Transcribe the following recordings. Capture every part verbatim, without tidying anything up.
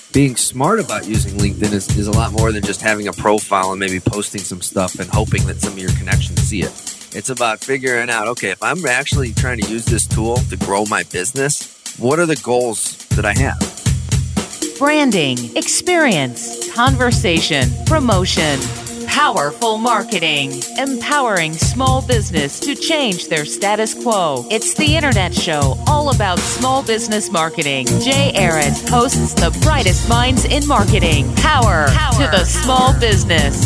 being smart about using LinkedIn is, is a lot more than just having a profile and maybe posting some stuff and hoping that some of your connections see it. It's about figuring out, okay, if I'm actually trying to use this tool to grow my business, what are the goals that I have? Branding, experience, conversation, promotion, powerful marketing, empowering small business to change their status quo. It's the Internet Show, all about small business marketing. Jay Arrett hosts the brightest minds in marketing. Power, Power to the small business.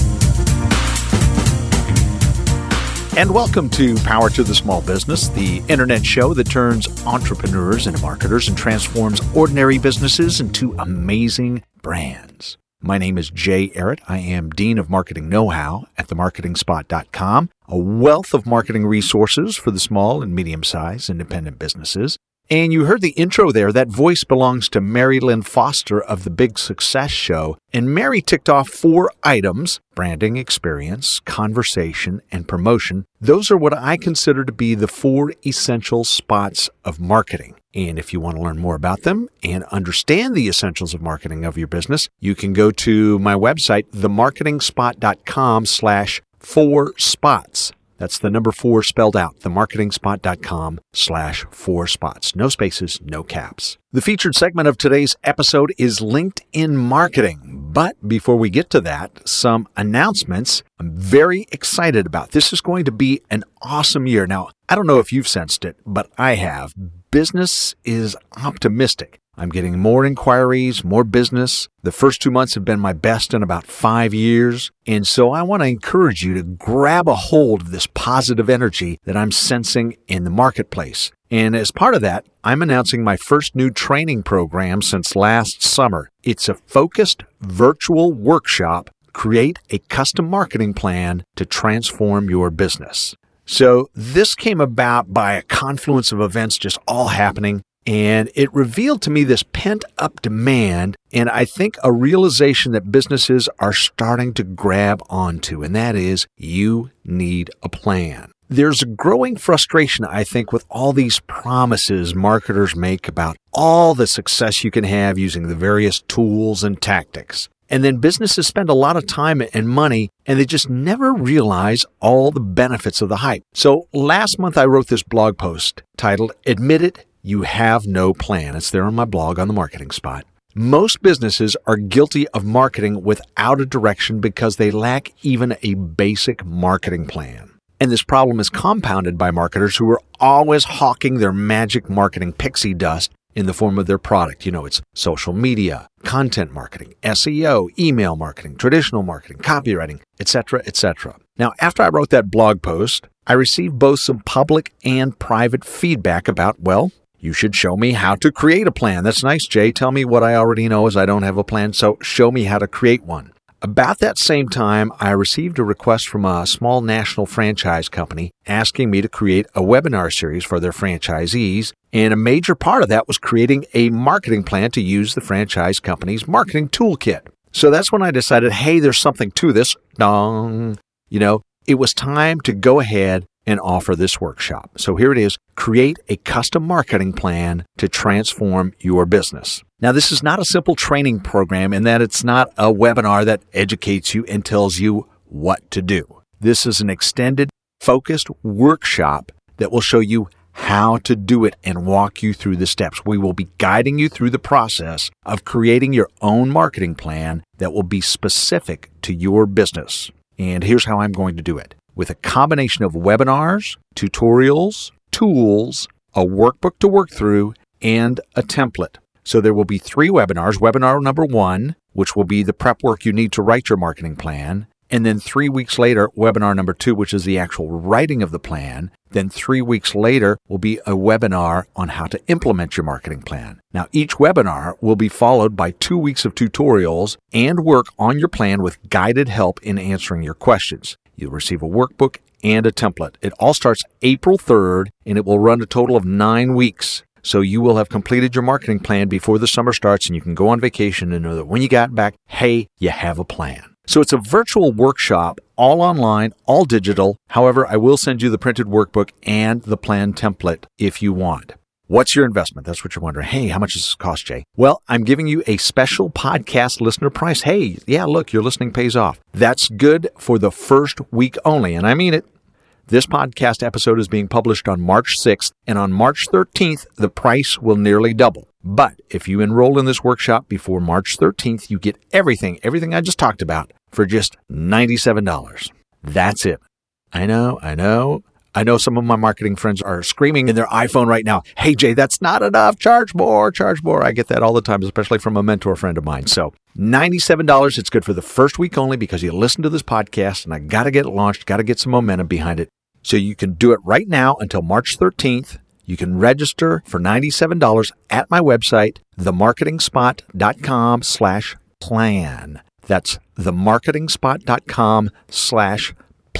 And welcome to Power to the Small Business, the internet show that turns entrepreneurs into marketers and transforms ordinary businesses into amazing brands. My name is Jay Arrett. I am Dean of Marketing Know-How at the marketing spot dot com, a wealth of marketing resources for the small and medium-sized independent businesses. And you heard the intro there. That voice belongs to Mary Lynn Foster of The Big Success Show. And Mary ticked off four items: branding, experience, conversation, and promotion. Those are what I consider to be the four essential spots of marketing. And if you want to learn more about them and understand the essentials of marketing of your business, you can go to my website, the marketing spot dot com slash four spots. That's the number four spelled out, the marketing spot dot com slash four spots. No spaces, no caps. The featured segment of today's episode is LinkedIn marketing. But before we get to that, some announcements I'm very excited about. This is going to be an awesome year. Now, I don't know if you've sensed it, but I have. Business is optimistic. I'm getting more inquiries, more business. The first two months have been my best in about five years. And so I want to encourage you to grab a hold of this positive energy that I'm sensing in the marketplace. And as part of that, I'm announcing my first new training program since last summer. It's a focused virtual workshop, Create a Custom Marketing Plan to Transform Your Business. So this came about by a confluence of events just all happening. And it revealed to me this pent-up demand, and I think a realization that businesses are starting to grab onto, and that is you need a plan. There's a growing frustration, I think, with all these promises marketers make about all the success you can have using the various tools and tactics. And then businesses spend a lot of time and money, and they just never realize all the benefits of the hype. So last month I wrote this blog post titled, Admit It, You Have No Plan. It's there on my blog on the Marketing Spot. Most businesses are guilty of marketing without a direction because they lack even a basic marketing plan. And this problem is compounded by marketers who are always hawking their magic marketing pixie dust in the form of their product. You know, it's social media, content marketing, S E O, email marketing, traditional marketing, copywriting, et cetera, et cetera. Now, after I wrote that blog post, I received both some public and private feedback about, well, you should show me how to create a plan. That's nice, Jay. Tell me what I already know is I don't have a plan, so show me how to create one. About that same time, I received a request from a small national franchise company asking me to create a webinar series for their franchisees, and a major part of that was creating a marketing plan to use the franchise company's marketing toolkit. So that's when I decided, hey, there's something to this. Dong. You know, it was time to go ahead and offer this workshop. So here it is, Create a Custom Marketing Plan to Transform Your Business. Now, this is not a simple training program in that it's not a webinar that educates you and tells you what to do. This is an extended, focused workshop that will show you how to do it and walk you through the steps. We will be guiding you through the process of creating your own marketing plan that will be specific to your business. And here's how I'm going to do it. With a combination of webinars, tutorials, tools, a workbook to work through, and a template. So there will be three webinars. Webinar number one, which will be the prep work you need to write your marketing plan. And then three weeks later, webinar number two, which is the actual writing of the plan. Then three weeks later will be a webinar on how to implement your marketing plan. Now, each webinar will be followed by two weeks of tutorials and work on your plan with guided help in answering your questions. You'll receive a workbook and a template. It all starts April third, and it will run a total of nine weeks. So you will have completed your marketing plan before the summer starts, and you can go on vacation and know that when you got back, hey, you have a plan. So it's a virtual workshop, all online, all digital. However, I will send you the printed workbook and the plan template if you want. What's your investment? That's what you're wondering. Hey, how much does this cost, Jay? Well, I'm giving you a special podcast listener price. Hey, yeah, look, your listening pays off. That's good for the first week only, and I mean it. This podcast episode is being published on March sixth, and on March thirteenth, the price will nearly double. But if you enroll in this workshop before March thirteenth, you get everything, everything I just talked about for just ninety-seven dollars. That's it. I know, I know. I know some of my marketing friends are screaming in their iPhone right now, hey, Jay, that's not enough. Charge more, charge more. I get that all the time, especially from a mentor friend of mine. So ninety-seven dollars, it's good for the first week only because you listen to this podcast, and I got to get it launched, got to get some momentum behind it. So you can do it right now until March thirteenth. You can register for ninety-seven dollars at my website, themarketingspot.com slash plan. That's themarketingspot.com slash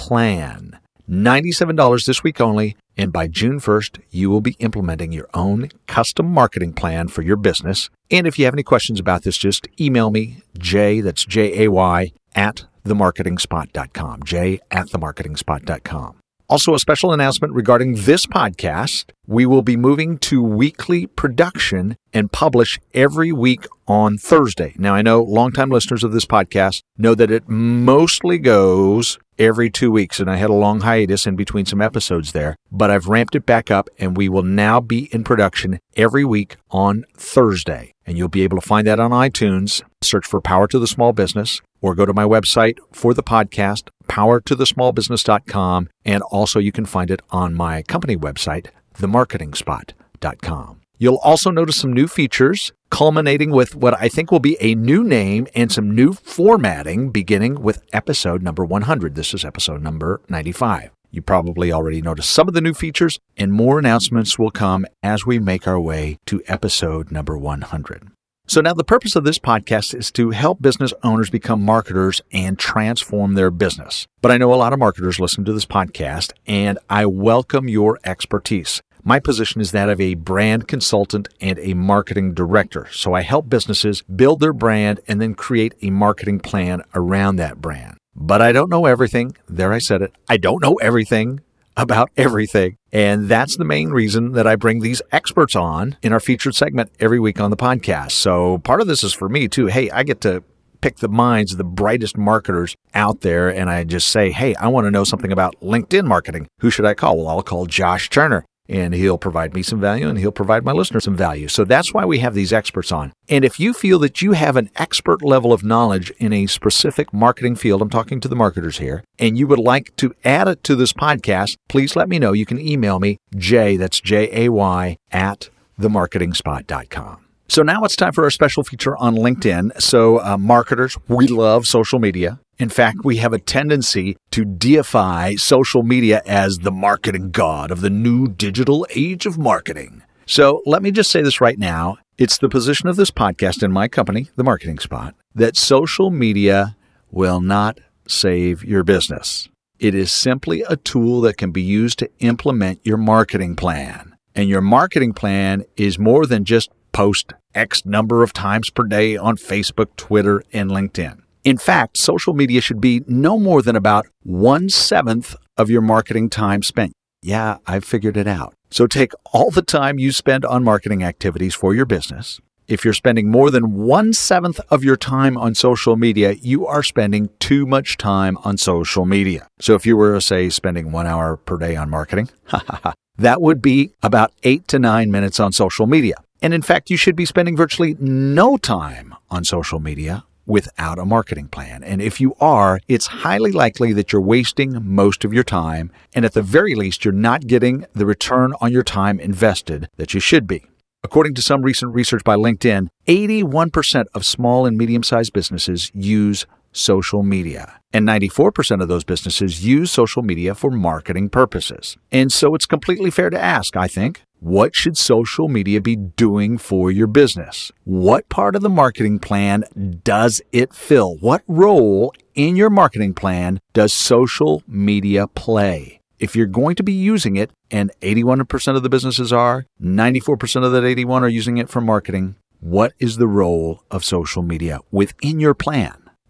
plan. ninety-seven dollars this week only, and by June first, you will be implementing your own custom marketing plan for your business. And if you have any questions about this, just email me, Jay, that's J A Y, at themarketingspot dot com, Jay at themarketingspot dot com. Also, a special announcement regarding this podcast. We will be moving to weekly production and publish every week on Thursday. Now, I know longtime listeners of this podcast know that it mostly goes every two weeks, and I had a long hiatus in between some episodes there, but I've ramped it back up, and we will now be in production every week on Thursday. And you'll be able to find that on iTunes. Search for Power to the Small Business, or go to my website for the podcast, power to the small business dot com, and also you can find it on my company website, the marketing spot dot com. You'll also notice some new features, culminating with what I think will be a new name and some new formatting, beginning with episode number one hundred. This is episode number ninety-five. You probably already noticed some of the new features, and more announcements will come as we make our way to episode number one hundred. So now the purpose of this podcast is to help business owners become marketers and transform their business. But I know a lot of marketers listen to this podcast, and I welcome your expertise. My position is that of a brand consultant and a marketing director. So I help businesses build their brand and then create a marketing plan around that brand. But I don't know everything. There, I said it. I don't know everything about everything. And that's the main reason that I bring these experts on in our featured segment every week on the podcast. So part of this is for me too. Hey, I get to pick the minds of the brightest marketers out there, and I just say, hey, I want to know something about LinkedIn marketing. Who should I call? Well, I'll call Josh Turner, and he'll provide me some value, and he'll provide my listeners some value. So that's why we have these experts on. And if you feel that you have an expert level of knowledge in a specific marketing field, I'm talking to the marketers here, and you would like to add it to this podcast, please let me know. You can email me, Jay, that's J A Y, at themarketingspot dot com. So now it's time for our special feature on LinkedIn. So uh, marketers, we love social media. In fact, we have a tendency to deify social media as the marketing god of the new digital age of marketing. So let me just say this right now. It's the position of this podcast in my company, The Marketing Spot, that social media will not save your business. It is simply a tool that can be used to implement your marketing plan. And your marketing plan is more than just post X number of times per day on Facebook, Twitter, and LinkedIn. In fact, social media should be no more than about one-seventh of your marketing time spent. Yeah, I've figured it out. So take all the time you spend on marketing activities for your business. If you're spending more than one-seventh of your time on social media, you are spending too much time on social media. So if you were, say, spending one hour per day on marketing, that would be about eight to nine minutes on social media. And in fact, you should be spending virtually no time on social media without a marketing plan. And if you are, it's highly likely that you're wasting most of your time, and at the very least, you're not getting the return on your time invested that you should be. According to some recent research by LinkedIn, eighty-one percent of small and medium-sized businesses use social media, and ninety-four percent of those businesses use social media for marketing purposes. And so it's completely fair to ask, I think, what should social media be doing for your business? What part of the marketing plan does it fill? What role in your marketing plan does social media play? If you're going to be using it, and eighty-one percent of the businesses are, ninety-four percent of that eighty-one are using it for marketing, what is the role of social media within your plan?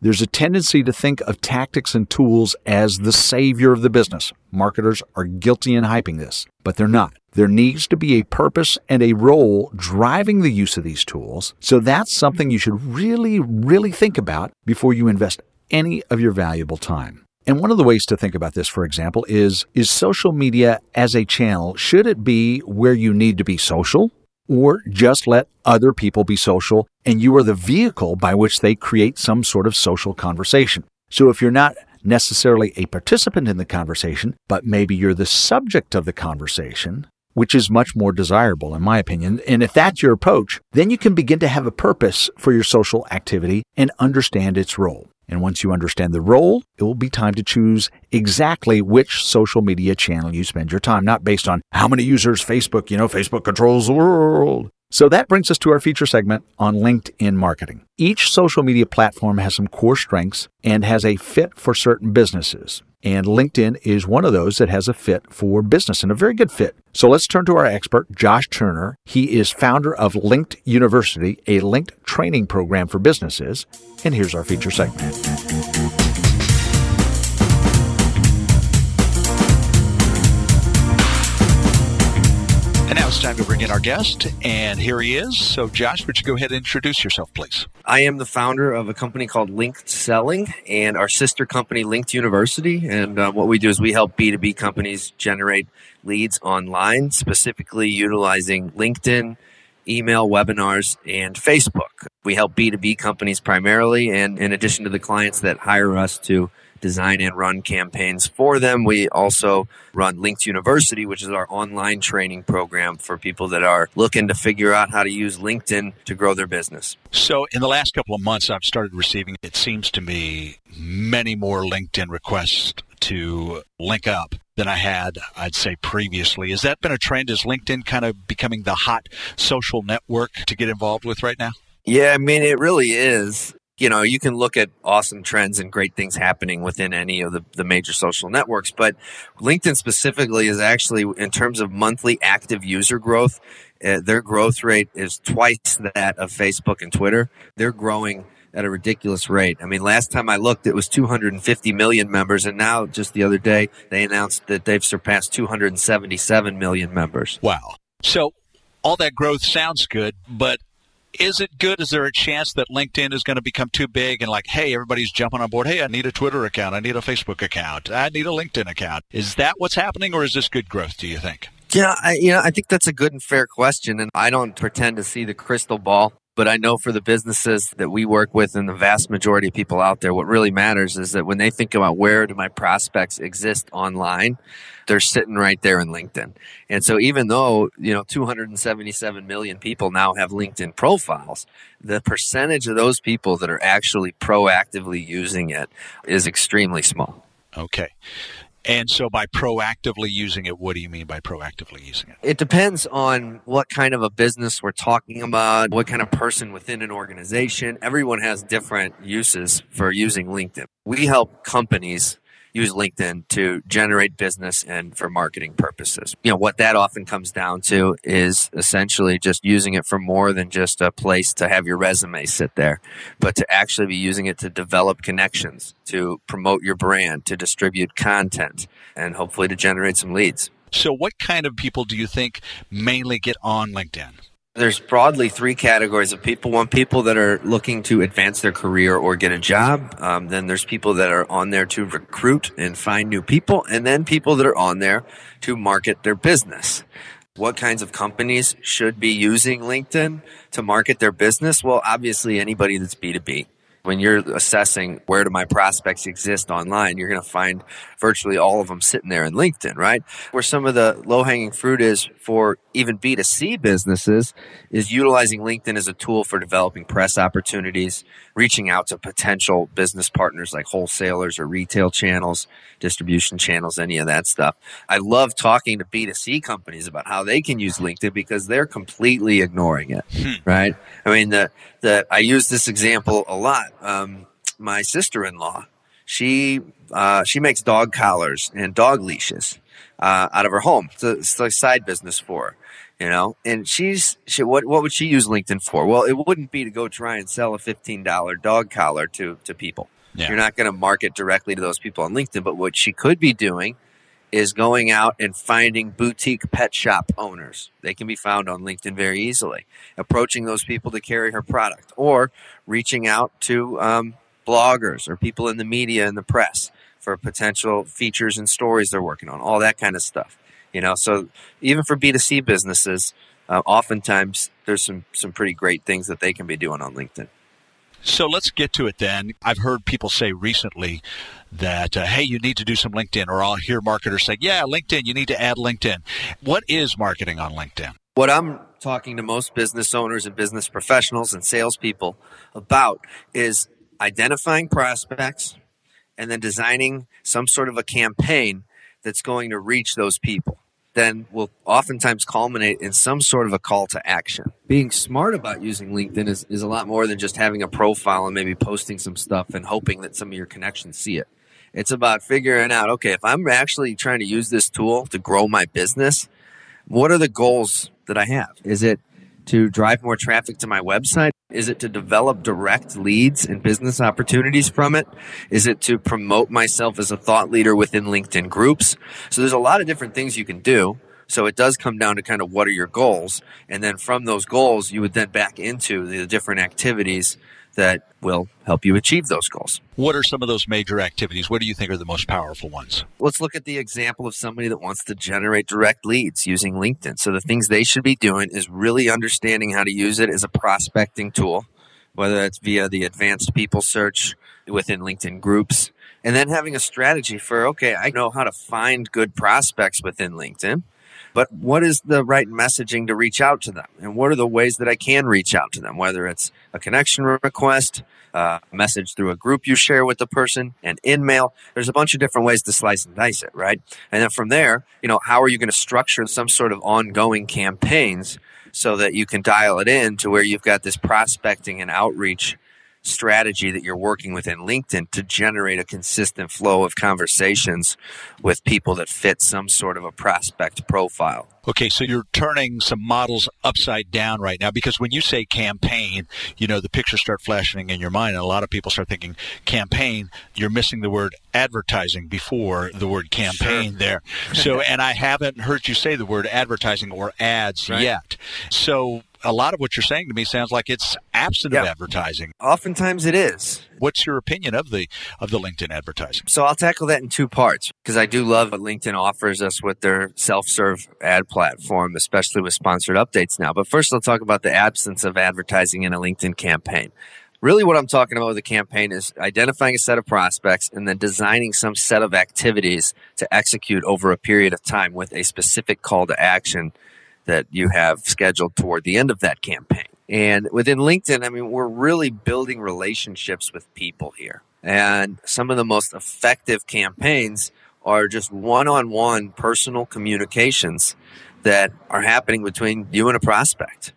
There's a tendency to think of tactics and tools as the savior of the business. Marketers are guilty in hyping this, but they're not. There needs to be a purpose and a role driving the use of these tools, so that's something you should really, really think about before you invest any of your valuable time. And one of the ways to think about this, for example, is, is social media as a channel, should it be where you need to be social, or just let other people be social and you are the vehicle by which they create some sort of social conversation? So if you're not necessarily a participant in the conversation, but maybe you're the subject of the conversation, which is much more desirable, in my opinion. And if that's your approach, then you can begin to have a purpose for your social activity and understand its role. And once you understand the role, it will be time to choose exactly which social media channel you spend your time, not based on how many users Facebook, you know, Facebook controls the world. So that brings us to our feature segment on LinkedIn marketing. Each social media platform has some core strengths and has a fit for certain businesses. And LinkedIn is one of those that has a fit for business, and a very good fit. So let's turn to our expert, Josh Turner. He is founder of Linked University, a linked training program for businesses. And here's our feature segment. And now it's time to bring in our guest, and here he is. So, Josh, would you go ahead and introduce yourself, please? I am the founder of a company called Linked Selling and our sister company, Linked University. And uh, what we do is we help B two B companies generate leads online, specifically utilizing LinkedIn, email, webinars, and Facebook. We help B two B companies primarily, and in addition to the clients that hire us to design and run campaigns for them, we also run Linked University, which is our online training program for people that are looking to figure out how to use LinkedIn to grow their business. So in the last couple of months, I've started receiving, it seems to me, many more LinkedIn requests to link up than I had, I'd say, previously. Has that been a trend? Is LinkedIn kind of becoming the hot social network to get involved with right now? Yeah, I mean, it really is. You know, you can look at awesome trends and great things happening within any of the, the major social networks, but LinkedIn specifically is actually, in terms of monthly active user growth, uh, their growth rate is twice that of Facebook and Twitter. They're growing at a ridiculous rate. I mean, last time I looked, it was two hundred fifty million members, and now just the other day, they announced that they've surpassed two hundred seventy-seven million members. Wow. So all that growth sounds good, but is it good? Is there a chance that LinkedIn is going to become too big and like, hey, everybody's jumping on board. Hey, I need a Twitter account. I need a Facebook account. I need a LinkedIn account. Is that what's happening, or is this good growth, do you think? Yeah, I, you know, I think that's a good and fair question, and I don't pretend to see the crystal ball. But I know for the businesses that we work with and the vast majority of people out there, what really matters is that when they think about where do my prospects exist online, they're sitting right there in LinkedIn. And so even though, you know, two hundred seventy-seven million people now have LinkedIn profiles, the percentage of those people that are actually proactively using it is extremely small. Okay. And so by proactively using it, what do you mean by proactively using it? It depends on what kind of a business we're talking about, what kind of person within an organization. Everyone has different uses for using LinkedIn. We help companies use LinkedIn to generate business and for marketing purposes. You know, what that often comes down to is essentially just using it for more than just a place to have your resume sit there, but to actually be using it to develop connections, to promote your brand, to distribute content, and hopefully to generate some leads. So what kind of people do you think mainly get on LinkedIn? There's broadly three categories of people. One, people that are looking to advance their career or get a job. Um, then there's people that are on there to recruit and find new people. And then people that are on there to market their business. What kinds of companies should be using LinkedIn to market their business? Well, obviously anybody that's B two B. When you're assessing where do my prospects exist online, you're going to find virtually all of them sitting there in LinkedIn, right? Where some of the low-hanging fruit is for even B two C businesses is utilizing LinkedIn as a tool for developing press opportunities, reaching out to potential business partners like wholesalers or retail channels, distribution channels, any of that stuff. I love talking to B two C companies about how they can use LinkedIn because they're completely ignoring it, right? I mean, the, the, I use this example a lot. Um, my sister-in-law, she uh, she makes dog collars and dog leashes uh, out of her home. It's a, it's a side business for her, you know. And she's she, what what would she use LinkedIn for? Well, it wouldn't be to go try and sell a fifteen dollar dog collar to to people. Yeah. You're not going to market directly to those people on LinkedIn, but what she could be doing is going out and finding boutique pet shop owners. They can be found on LinkedIn very easily, approaching those people to carry her product, or reaching out to um, bloggers or people in the media and the press for potential features and stories they're working on, all that kind of stuff. You know, so even for B two C businesses, uh, oftentimes there's some, some pretty great things that they can be doing on LinkedIn. So let's get to it then. I've heard people say recently that, uh, hey, you need to do some LinkedIn, or I'll hear marketers say, yeah, LinkedIn, you need to add LinkedIn. What is marketing on LinkedIn? What I'm talking to most business owners and business professionals and salespeople about is identifying prospects and then designing some sort of a campaign that's going to reach those people. Then will oftentimes culminate in some sort of a call to action. Being smart about using LinkedIn is, is a lot more than just having a profile and maybe posting some stuff and hoping that some of your connections see it. It's about figuring out, okay, if I'm actually trying to use this tool to grow my business, what are the goals that I have? Is it to drive more traffic to my website? Is it to develop direct leads and business opportunities from it? Is it to promote myself as a thought leader within LinkedIn groups? So there's a lot of different things you can do. So it does come down to kind of what are your goals? And then from those goals, you would then back into the different activities that will help you achieve those goals. What are some of those major activities? What do you think are the most powerful ones? Let's look at the example of somebody that wants to generate direct leads using LinkedIn. So the things they should be doing is really understanding how to use it as a prospecting tool, whether it's via the advanced people search within LinkedIn groups, and then having a strategy for, okay, I know how to find good prospects within LinkedIn, but what is the right messaging to reach out to them? And what are the ways that I can reach out to them, whether it's a connection request, uh, a message through a group you share with the person, an in-mail. There's a bunch of different ways to slice and dice it, right? And then from there, you know, how are you going to structure some sort of ongoing campaigns so that you can dial it in to where you've got this prospecting and outreach strategy that you're working within LinkedIn to generate a consistent flow of conversations with people that fit some sort of a prospect profile. Okay, so you're turning some models upside down right now, because when you say campaign, you know, the pictures start flashing in your mind, and a lot of people start thinking campaign. You're missing the word advertising before the word campaign Sure. there. So, and I haven't heard you say the word advertising or ads Right. yet. So a lot of what you're saying to me sounds like it's absent Yeah. of advertising. Oftentimes it is. What's your opinion of the of the LinkedIn advertising? So I'll tackle that in two parts, because I do love what LinkedIn offers us with their self-serve ad platform, especially with sponsored updates now. But first, I'll talk about the absence of advertising in a LinkedIn campaign. Really what I'm talking about with a campaign is identifying a set of prospects and then designing some set of activities to execute over a period of time with a specific call to action that you have scheduled toward the end of that campaign. And within LinkedIn, I mean, we're really building relationships with people here. And some of the most effective campaigns are just one-on-one personal communications that are happening between you and a prospect.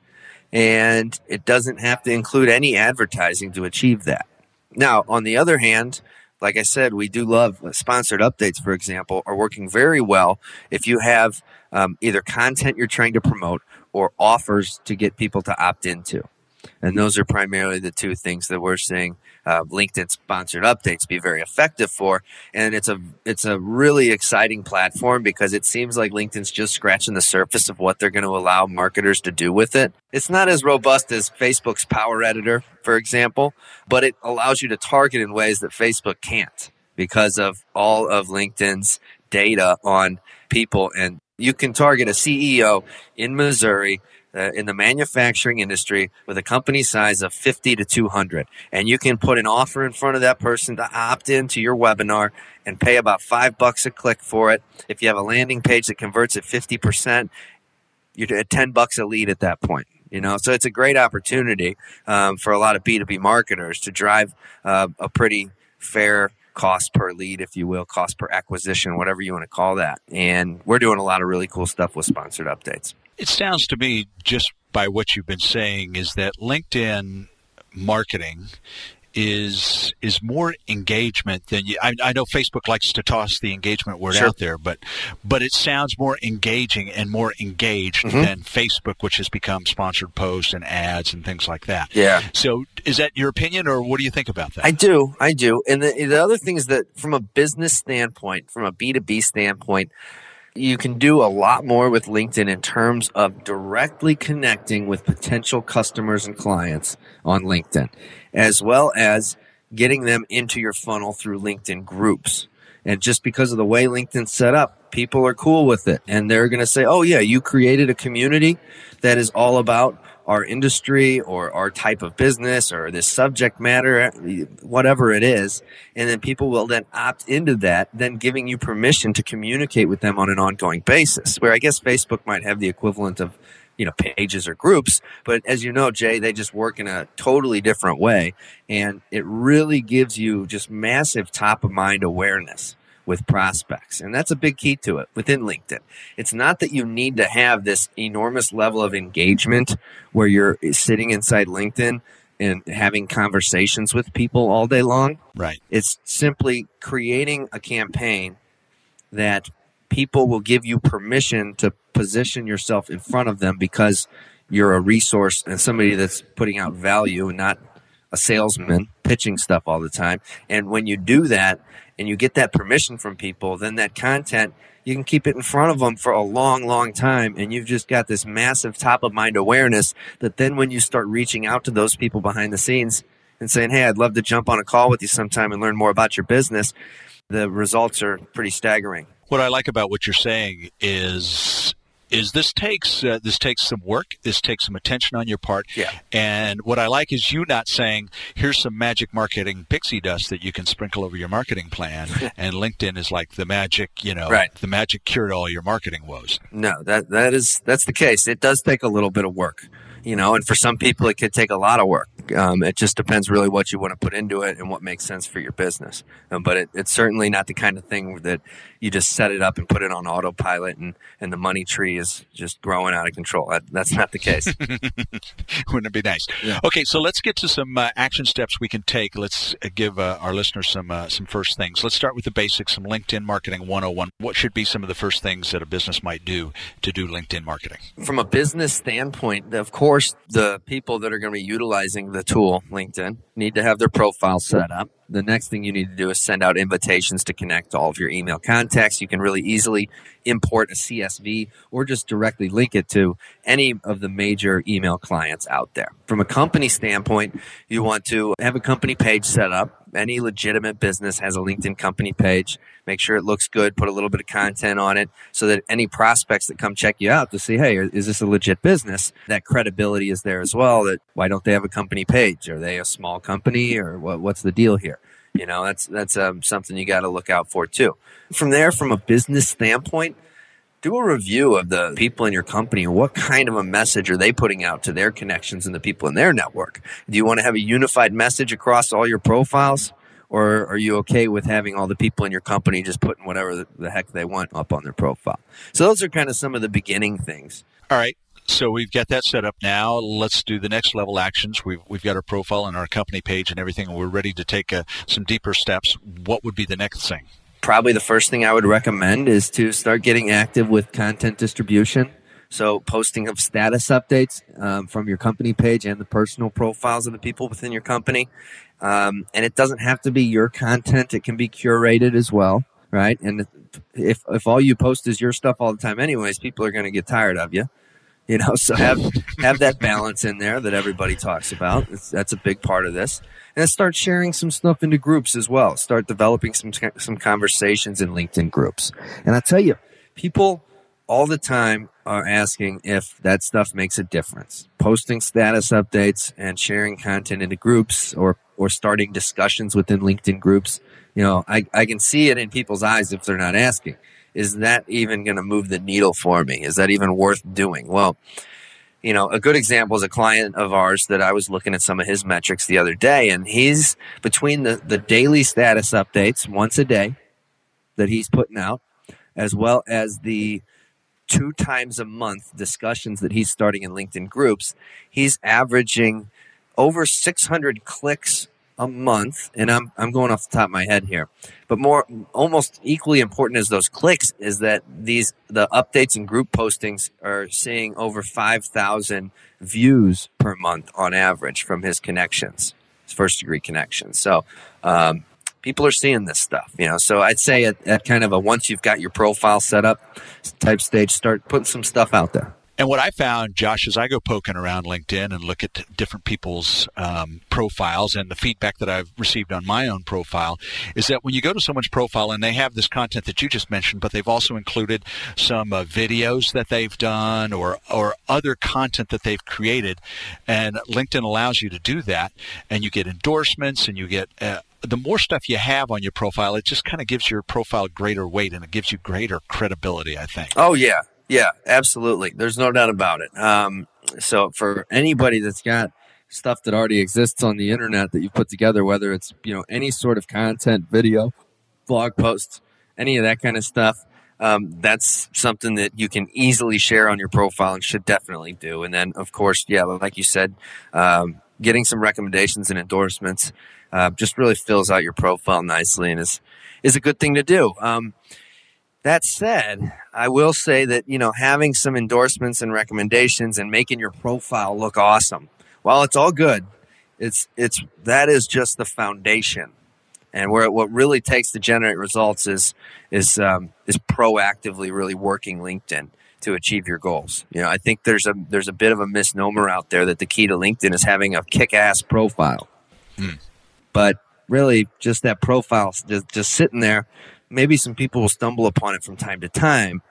And it doesn't have to include any advertising to achieve that. Now, on the other hand, like I said, we do love sponsored updates, for example, are working very well if you have um, either content you're trying to promote or offers to get people to opt into. And those are primarily the two things that we're seeing uh, LinkedIn sponsored updates be very effective for. And it's a it's a really exciting platform because it seems like LinkedIn's just scratching the surface of what they're going to allow marketers to do with it. It's not as robust as Facebook's Power Editor, for example, but it allows you to target in ways that Facebook can't because of all of LinkedIn's data on people. And you can target a C E O in Missouri Uh, in the manufacturing industry with a company size of fifty to two hundred. And you can put an offer in front of that person to opt into your webinar and pay about five bucks a click for it. If you have a landing page that converts at fifty percent, you're at ten bucks a lead at that point. You know, so it's a great opportunity um, for a lot of B two B marketers to drive uh, a pretty fair cost per lead, if you will, cost per acquisition, whatever you want to call that. And we're doing a lot of really cool stuff with sponsored updates. It sounds to me, just by what you've been saying, is that LinkedIn marketing is is more engagement than you. I, I know Facebook likes to toss the engagement word Sure. out there, but but it sounds more engaging and more engaged Mm-hmm. than Facebook, which has become sponsored posts and ads and things like that. Yeah. So is that your opinion, or what do you think about that? I do. I do. And the, the other thing is that from a business standpoint, from a B two B standpoint, you can do a lot more with LinkedIn in terms of directly connecting with potential customers and clients on LinkedIn, as well as getting them into your funnel through LinkedIn groups. And just because of the way LinkedIn's set up, people are cool with it. And they're going to say, oh, yeah, you created a community that is all about our industry or our type of business or this subject matter, whatever it is. And then people will then opt into that, then giving you permission to communicate with them on an ongoing basis, where I guess Facebook might have the equivalent of, you know, pages or groups. But as you know, Jay, they just work in a totally different way. And it really gives you just massive top of mind awareness with prospects. And that's a big key to it within LinkedIn. It's not that you need to have this enormous level of engagement where you're sitting inside LinkedIn and having conversations with people all day long. Right. It's simply creating a campaign that people will give you permission to position yourself in front of them because you're a resource and somebody that's putting out value and not a salesman pitching stuff all the time. And when you do that and you get that permission from people, then that content, you can keep it in front of them for a long, long time. And you've just got this massive top of mind awareness that then when you start reaching out to those people behind the scenes and saying, hey, I'd love to jump on a call with you sometime and learn more about your business, the results are pretty staggering. What I like about what you're saying is is this takes uh, this takes some work. This takes some attention on your part. Yeah. And what I like is you not saying, here's some magic marketing pixie dust that you can sprinkle over your marketing plan. And LinkedIn is like the magic, you know, Right. the magic cure to all your marketing woes. No, that that is that's the case. It does take a little bit of work, you know, and for some people it could take a lot of work. Um, it just depends really what you want to put into it and what makes sense for your business. Um, but it, it's certainly not the kind of thing that you just set it up and put it on autopilot and, and the money tree is just growing out of control. That, that's not the case. Wouldn't it be nice? Yeah. Okay, so let's get to some uh, action steps we can take. Let's uh, give uh, our listeners some uh, some first things. Let's start with the basics, some LinkedIn Marketing one oh one. What should be some of the first things that a business might do to do LinkedIn marketing? From a business standpoint, of course, the people that are going to be utilizing the tool, LinkedIn, need to have their profile set up. The next thing you need to do is send out invitations to connect to all of your email contacts. You can really easily import a C S V or just directly link it to any of the major email clients out there. From a company standpoint, you want to have a company page set up. Any legitimate business has a LinkedIn company page. Make sure it looks good. Put a little bit of content on it so that any prospects that come check you out to see, hey, is this a legit business? That credibility is there as well. That why don't they have a company page? Are they a small company or what, what's the deal here? You know, that's that's um, something you got to look out for too. From there, from a business standpoint, do a review of the people in your company and what kind of a message are they putting out to their connections and the people in their network. Do you want to have a unified message across all your profiles, or are you okay with having all the people in your company just putting whatever the, the heck they want up on their profile? So those are kind of some of the beginning things. All right. So we've got that set up now. Let's do the next level actions. We've, we've got our profile and our company page and everything, and we're ready to take uh, some deeper steps. What would be the next thing? Probably the first thing I would recommend is to start getting active with content distribution. So posting of status updates um, from your company page and the personal profiles of the people within your company. Um, and it doesn't have to be your content. It can be curated as well, right? And if if all you post is your stuff all the time anyways, people are going to get tired of you. You know, so have have that balance in there that everybody talks about. It's, that's a big part of this. And start sharing some stuff into groups as well. Start developing some some conversations in LinkedIn groups. And I tell you, people all the time are asking if that stuff makes a difference. Posting status updates and sharing content into groups or or starting discussions within LinkedIn groups. You know, I, I can see it in people's eyes if they're not asking. Is that even going to move the needle for me? Is that even worth doing? Well, you know, a good example is a client of ours that I was looking at some of his metrics the other day, and he's between the, the daily status updates once a day that he's putting out, as well as the two times a month discussions that he's starting in LinkedIn groups, he's averaging over six hundred clicks a month, and I'm I'm going off the top of my head here, but more almost equally important as those clicks is that these the updates and group postings are seeing over five thousand views per month on average from his connections, his first degree connections. So um, people are seeing this stuff, you know. So I'd say at, at kind of a once you've got your profile set up type stage, start putting some stuff out there. And what I found, Josh, as I go poking around LinkedIn and look at different people's um, profiles and the feedback that I've received on my own profile, is that when you go to someone's profile and they have this content that you just mentioned, but they've also included some uh, videos that they've done or or other content that they've created, and LinkedIn allows you to do that, and you get endorsements and you get uh, the more stuff you have on your profile, it just kind of gives your profile greater weight and it gives you greater credibility, I think. Oh, yeah. Yeah, absolutely. There's no doubt about it. Um, so for anybody that's got stuff that already exists on the internet that you've put together, whether it's, you know, any sort of content, video, blog posts, any of that kind of stuff, um, that's something that you can easily share on your profile and should definitely do. And then, of course, yeah, like you said, um, getting some recommendations and endorsements uh, just really fills out your profile nicely and is is a good thing to do. Um, That said, I will say that, you know, having some endorsements and recommendations and making your profile look awesome, while it's all good, it's it's that is just the foundation. And where what really takes to generate results is is um, is proactively really working LinkedIn to achieve your goals. You know, I think there's a there's a bit of a misnomer out there that the key to LinkedIn is having a kick-ass profile, hmm. but really just that profile just, just sitting there. Maybe some people will stumble upon it from time to time,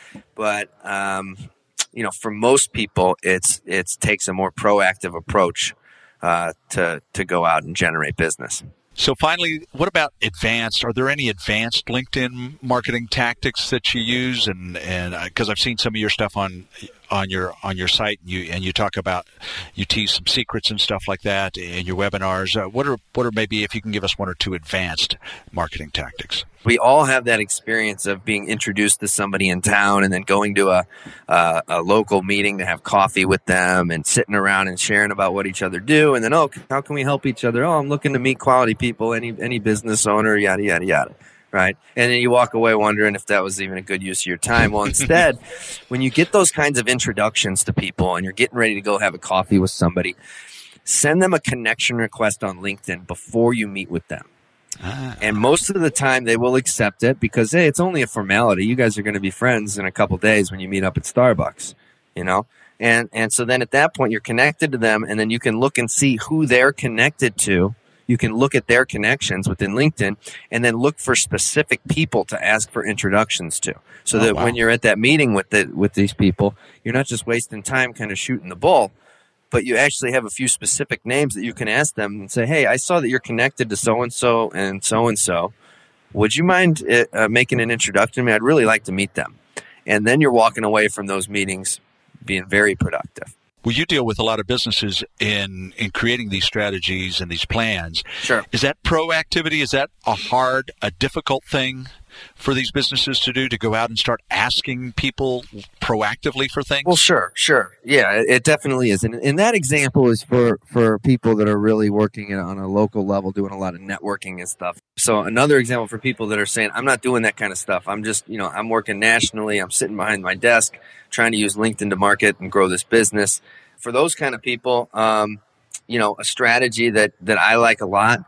but um, you know, for most people, it's it takes a more proactive approach uh, to to go out and generate business. So finally, what about advanced? Are there any advanced LinkedIn marketing tactics that you use? And and because I've seen some of your stuff on on your on your site, and you and you talk about you tease some secrets and stuff like that in your webinars. Uh, what are what are maybe if you can give us one or two advanced marketing tactics? We all have that experience of being introduced to somebody in town and then going to a, uh, a local meeting to have coffee with them and sitting around and sharing about what each other do. And then, oh, how can we help each other? Oh, I'm looking to meet quality people, any any business owner, yada, yada, yada. Right? And then you walk away wondering if that was even a good use of your time. Well, instead, when you get those kinds of introductions to people and you're getting ready to go have a coffee with somebody, send them a connection request on LinkedIn before you meet with them. Ah. And most of the time they will accept it because, hey, it's only a formality. You guys are going to be friends in a couple days when you meet up at Starbucks, you know? And and so then at that point you're connected to them, and then you can look and see who they're connected to. You can look at their connections within LinkedIn and then look for specific people to ask for introductions to. So oh, that wow. when you're at that meeting with the, with these people, you're not just wasting time kind of shooting the bull, but you actually have a few specific names that you can ask them and say, hey, I saw that you're connected to so-and-so and so-and-so. Would you mind uh, making an introduction to me? I'd really like to meet them. And then you're walking away from those meetings being very productive. Well, you deal with a lot of businesses in, in creating these strategies and these plans. Sure. Is that proactivity? Is that a hard, a difficult thing for these businesses to do, to go out and start asking people proactively for things? Well, sure, sure. Yeah, it, it definitely is. And, and that example is for, for people that are really working on a local level, doing a lot of networking and stuff. So another example for people that are saying, I'm not doing that kind of stuff. I'm just, you know, I'm working nationally. I'm sitting behind my desk trying to use LinkedIn to market and grow this business. For those kind of people, um, you know, a strategy that, that I like a lot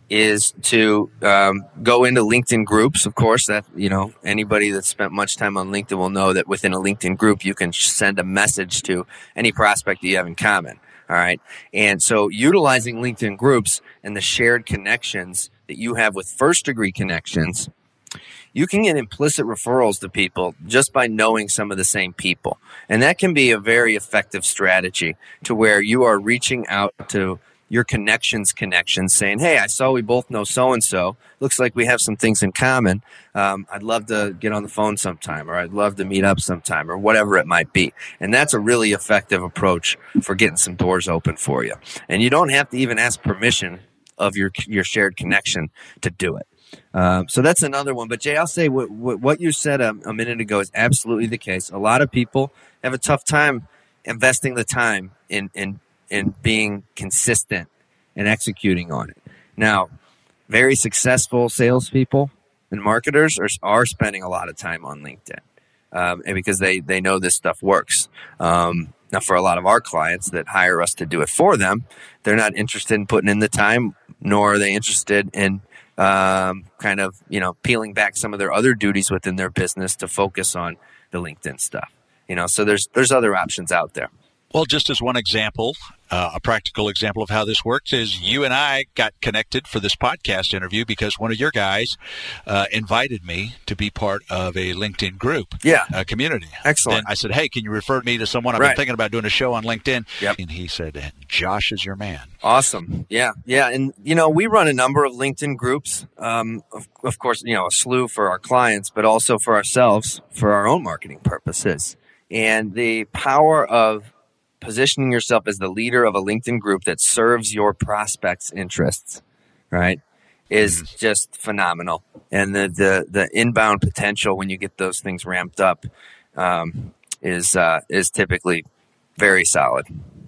is to um, go into LinkedIn groups. Of course, that, you know, anybody that's spent much time on LinkedIn will know that within a LinkedIn group, you can send a message to any prospect that you have in common. All right. And so utilizing LinkedIn groups and the shared connections that you have with first degree connections, you can get implicit referrals to people just by knowing some of the same people. And that can be a very effective strategy to where you are reaching out to your connections connections saying, hey, I saw we both know so-and-so. Looks like we have some things in common. Um, I'd love to get on the phone sometime, or I'd love to meet up sometime, or whatever it might be. And that's a really effective approach for getting some doors open for you. And you don't have to even ask permission of your your shared connection to do it. Um, so that's another one. But Jay, I'll say what, what, what you said a, a minute ago is absolutely the case. A lot of people have a tough time investing the time in, in, in being consistent and executing on it. Now, very successful salespeople and marketers are, are spending a lot of time on LinkedIn, um, and because they, they know this stuff works. Um, now, for a lot of our clients that hire us to do it for them, they're not interested in putting in the time, nor are they interested in um, kind of, you know, peeling back some of their other duties within their business to focus on the LinkedIn stuff. You know, so there's there's other options out there. Well, just as one example, uh, a practical example of how this works is you and I got connected for this podcast interview because one of your guys uh, invited me to be part of a LinkedIn group yeah. uh, community. Excellent. Then I said, hey, can you refer me to someone? I've right. been thinking about doing a show on LinkedIn. Yep. And he said, Josh is your man. Awesome. Yeah. Yeah. And, you know, we run a number of LinkedIn groups, um, of, of course, you know, a slew for our clients, but also for ourselves for our own marketing purposes. And the power of positioning yourself as the leader of a LinkedIn group that serves your prospects' interests, right, is mm-hmm. just phenomenal. And the, the, the inbound potential when you get those things ramped up um, is uh, is typically very solid.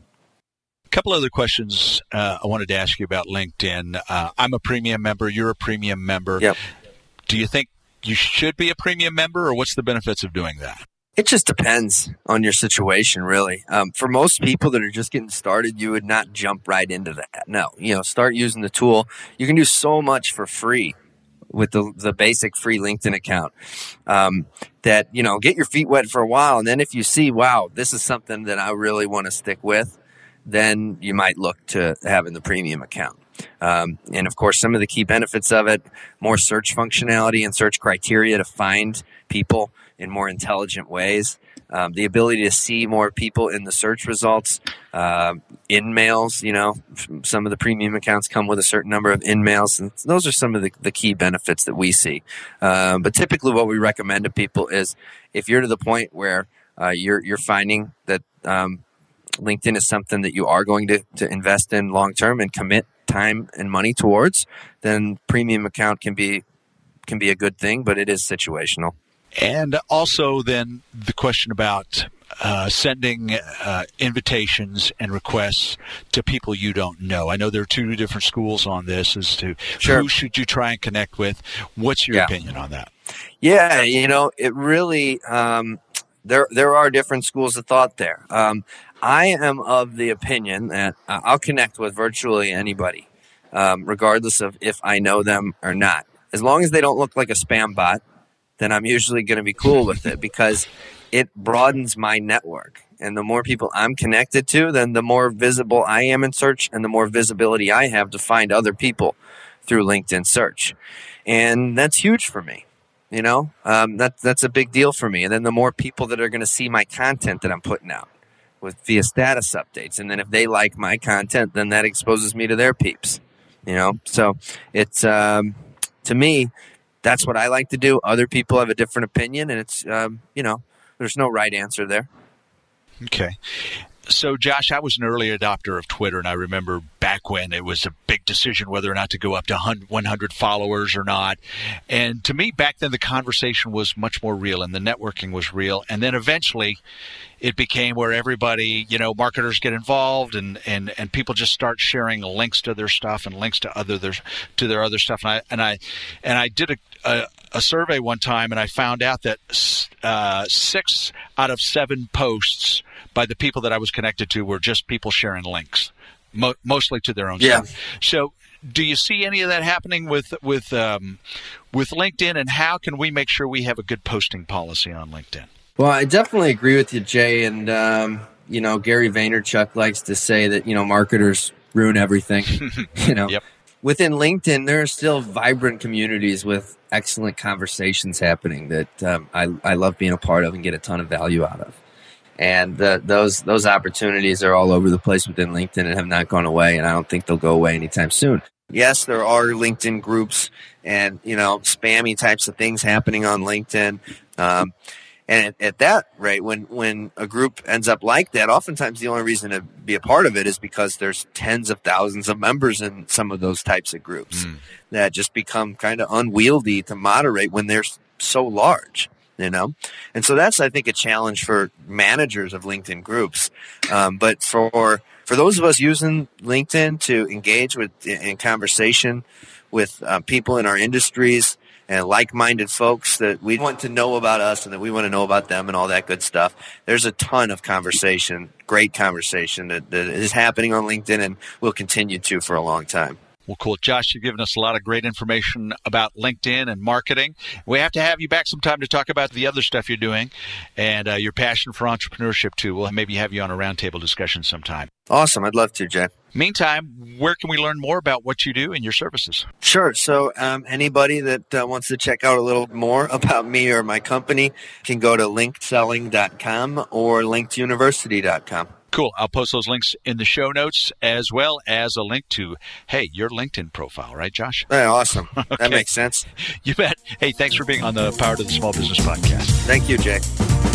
A couple other questions uh, I wanted to ask you about LinkedIn. Uh, I'm a premium member. You're a premium member. Yep. Do you think you should be a premium member, or what's the benefits of doing that? It just depends on your situation, really. Um, for most people that are just getting started, you would not jump right into that. No, you know, start using the tool. You can do so much for free with the the basic free LinkedIn account um, that, you know, get your feet wet for a while. And then if you see, wow, this is something that I really want to stick with, then you might look to having the premium account. Um, and of course, some of the key benefits of it, more search functionality and search criteria to find people in more intelligent ways, um, the ability to see more people in the search results, uh, in-mails, you know, some of the premium accounts come with a certain number of in-mails, and those are some of the, the key benefits that we see. Um, but typically what we recommend to people is if you're to the point where uh, you're you're finding that um, LinkedIn is something that you are going to, to invest in long-term and commit time and money towards, then premium account can be can be a good thing, but it is situational. And also then the question about uh, sending uh, invitations and requests to people you don't know. I know there are two different schools on this as to sure. who should you try and connect with. What's your yeah. opinion on that? Yeah, you know, it really, um, there there are different schools of thought there. Um, I am of the opinion that uh, I'll connect with virtually anybody, um, regardless of if I know them or not. As long as they don't look like a spam bot, then I'm usually going to be cool with it because it broadens my network. And the more people I'm connected to, then the more visible I am in search and the more visibility I have to find other people through LinkedIn search. And that's huge for me. You know, um, that, that's a big deal for me. And then the more people that are going to see my content that I'm putting out with via status updates. And then if they like my content, then that exposes me to their peeps, you know? So it's, um, to me, that's what I like to do. Other people have a different opinion, and it's, um, you know, there's no right answer there. Okay. So, Josh, I was an early adopter of Twitter, and I remember back when it was a big decision whether or not to go up to one hundred followers or not. And to me, back then, the conversation was much more real, and the networking was real. And then eventually, it became where everybody, you know, marketers get involved, and, and, and people just start sharing links to their stuff and links to other their to their other stuff. And I and I and I did a, a, a survey one time, and I found out that uh, six out of seven posts by the people that I was connected to were just people sharing links, mo- mostly to their own yeah. stuff. So, do you see any of that happening with with um, with LinkedIn, and how can we make sure we have a good posting policy on LinkedIn? Well, I definitely agree with you, Jay. And, um, you know, Gary Vaynerchuk likes to say that, you know, marketers ruin everything. you know, yep. Within LinkedIn, there are still vibrant communities with excellent conversations happening that um, I, I love being a part of and get a ton of value out of. And uh, those those opportunities are all over the place within LinkedIn and have not gone away, and I don't think they'll go away anytime soon. Yes, there are LinkedIn groups and, you know, spammy types of things happening on LinkedIn. Um, and at, at that rate, when, when a group ends up like that, oftentimes the only reason to be a part of it is because there's tens of thousands of members in some of those types of groups mm. that just become kind of unwieldy to moderate when they're so large. You know, and so that's, I think, a challenge for managers of LinkedIn groups. Um, but for for those of us using LinkedIn to engage with in conversation with uh, people in our industries and like-minded folks that we want to know about us and that we want to know about them and all that good stuff, there's a ton of conversation, great conversation that, that is happening on LinkedIn and will continue to for a long time. Well, cool. Josh, you've given us a lot of great information about LinkedIn and marketing. We have to have you back sometime to talk about the other stuff you're doing and uh, your passion for entrepreneurship, too. We'll maybe have you on a roundtable discussion sometime. Awesome. I'd love to, Jay. Meantime, where can we learn more about what you do and your services? Sure. So um, anybody that uh, wants to check out a little more about me or my company can go to linked selling dot com or linked university dot com. Cool. I'll post those links in the show notes as well as a link to, hey, your LinkedIn profile, right, Josh? Yeah, awesome. Okay. That makes sense. You bet. Hey, thanks for being on the Power to the Small Business podcast. Thank you, Jay.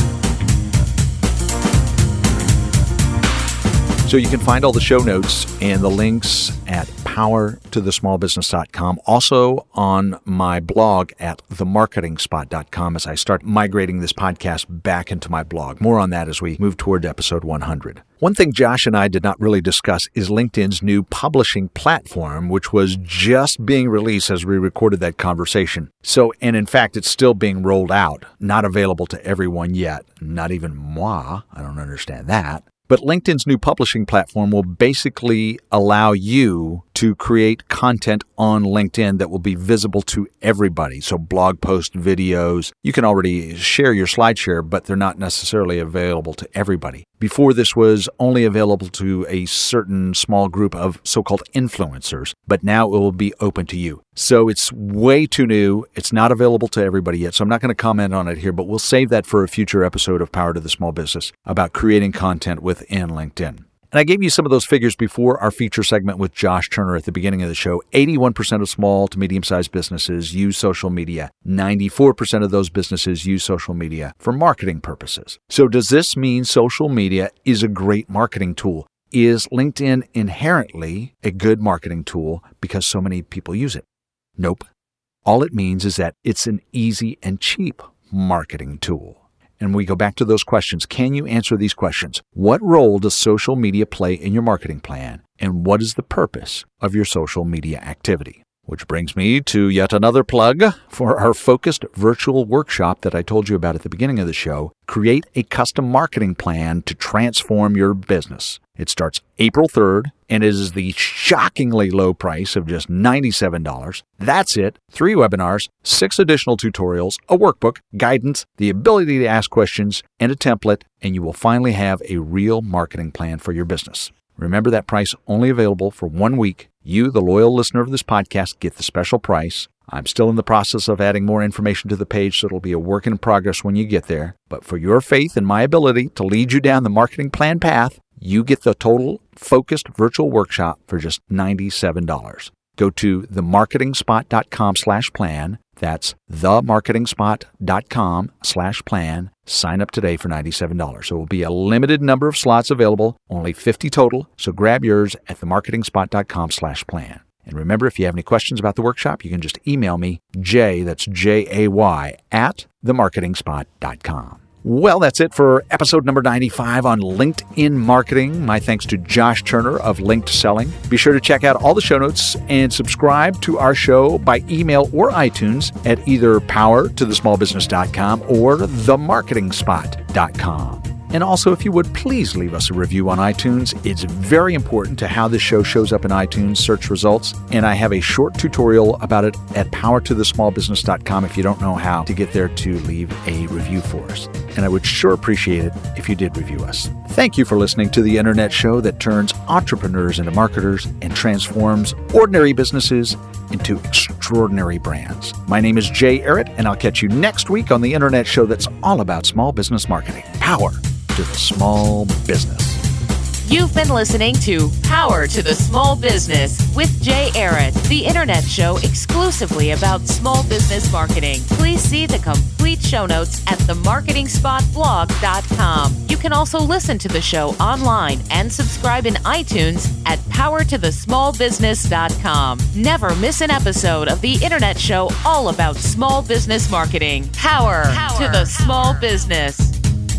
So you can find all the show notes and the links at power to the small business dot com. Also on my blog at the marketing spot dot com as I start migrating this podcast back into my blog. More on that as we move toward episode one hundred. One thing Josh and I did not really discuss is LinkedIn's new publishing platform, which was just being released as we recorded that conversation. So, and in fact, it's still being rolled out, not available to everyone yet, not even moi. I don't understand that. But LinkedIn's new publishing platform will basically allow you to create content on LinkedIn that will be visible to everybody. So blog posts, videos, you can already share your SlideShare, but they're not necessarily available to everybody. Before, this was only available to a certain small group of so-called influencers, but now it will be open to you. So it's way too new. It's not available to everybody yet, so I'm not going to comment on it here, but we'll save that for a future episode of Power to the Small Business about creating content within LinkedIn. And I gave you some of those figures before our feature segment with Josh Turner at the beginning of the show. eighty-one percent of small to medium-sized businesses use social media. ninety-four percent of those businesses use social media for marketing purposes. So does this mean social media is a great marketing tool? Is LinkedIn inherently a good marketing tool because so many people use it? Nope. All it means is that it's an easy and cheap marketing tool. And we go back to those questions. Can you answer these questions? What role does social media play in your marketing plan? And what is the purpose of your social media activity? Which brings me to yet another plug for our focused virtual workshop that I told you about at the beginning of the show. Create a custom marketing plan to transform your business. It starts April third and is the shockingly low price of just ninety-seven dollars. That's it. Three webinars, six additional tutorials, a workbook, guidance, the ability to ask questions, and a template, and you will finally have a real marketing plan for your business. Remember, that price only available for one week. You, the loyal listener of this podcast, get the special price. I'm still in the process of adding more information to the page, so it'll be a work in progress when you get there. But for your faith in my ability to lead you down the marketing plan path, you get the total focused virtual workshop for just ninety-seven dollars. Go to the marketing spot dot com slash plan. That's the marketing spot dot com slash plan. Sign up today for ninety-seven dollars. So it will be a limited number of slots available, only fifty total. So grab yours at the marketing spot dot com slash plan. And remember, if you have any questions about the workshop, you can just email me, Jay, that's J A Y, at the marketing spot dot com. Well, that's it for episode number ninety-five on LinkedIn marketing. My thanks to Josh Turner of Linked Selling. Be sure to check out all the show notes and subscribe to our show by email or iTunes at either power to the small business dot com or the marketing spot dot com. And also, if you would, please leave us a review on iTunes. It's very important to how this show shows up in iTunes search results. And I have a short tutorial about it at power to the small business dot com if you don't know how to get there to leave a review for us. And I would sure appreciate it if you did review us. Thank you for listening to the internet show that turns entrepreneurs into marketers and transforms ordinary businesses into extraordinary brands. My name is Jay Ehret, and I'll catch you next week on the internet show that's all about small business marketing. Power to the small business. You've been listening to Power to the Small Business with Jay Ehret, the internet show exclusively about small business marketing. Please see the complete show notes at the marketing spot blog dot com. You can also listen to the show online and subscribe in iTunes at power to the small business dot com. Never miss an episode of the internet show all about small business marketing. Power, Power. to the small business.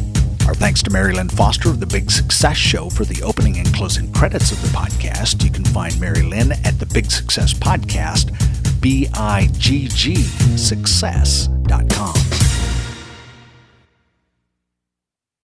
Our thanks to Mary Lynn Foster of The Big Success Show for the opening and closing credits of the podcast. You can find Mary Lynn at the Big Success Podcast, B I G G success dot com.